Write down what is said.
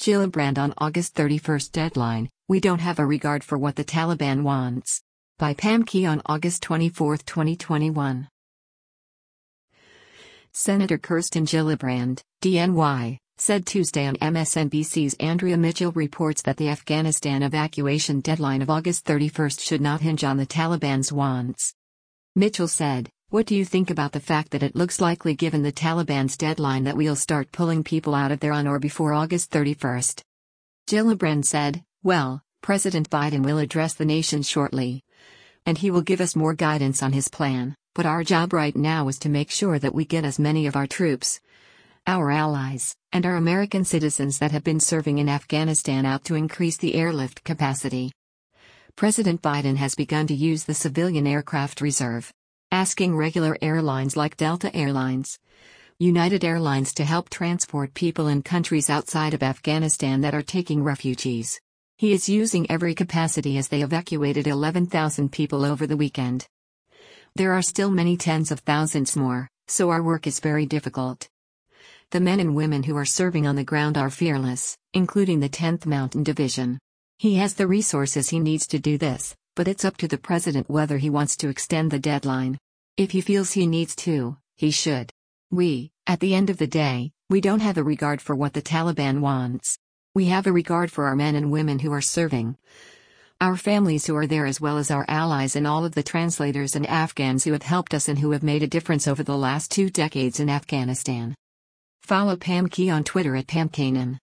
Gillibrand on August 31st deadline, we don't have a regard for what the Taliban wants. By Pam Key on August 24, 2021. Senator Kirsten Gillibrand, DNY, said Tuesday on MSNBC's Andrea Mitchell reports that the Afghanistan evacuation deadline of August 31st should not hinge on the Taliban's wants. Mitchell said, "What do you think about the fact that it looks likely given the Taliban's deadline that we'll start pulling people out of there on or before August 31st?" Gillibrand said, "Well, President Biden will address the nation shortly. And he will give us more guidance on his plan, but our job right now is to make sure that we get as many of our troops, our allies, and our American citizens that have been serving in Afghanistan out to increase the airlift capacity." President Biden has begun to use the civilian aircraft reserve, asking regular airlines like Delta Airlines, United Airlines to help transport people in countries outside of Afghanistan that are taking refugees. He is using every capacity as they evacuated 11,000 people over the weekend. There are still many tens of thousands more, so our work is very difficult. The men and women who are serving on the ground are fearless, including the 10th Mountain Division. He has the resources he needs to do this, but it's up to the president whether he wants to extend the deadline. If he feels he needs to, he should. At the end of the day, we don't have a regard for what the Taliban wants. We have a regard for our men and women who are serving, our families who are there, as well as our allies and all of the translators and Afghans who have helped us and who have made a difference over the last 2 decades in Afghanistan. Follow Pam Key on Twitter at PamKanan.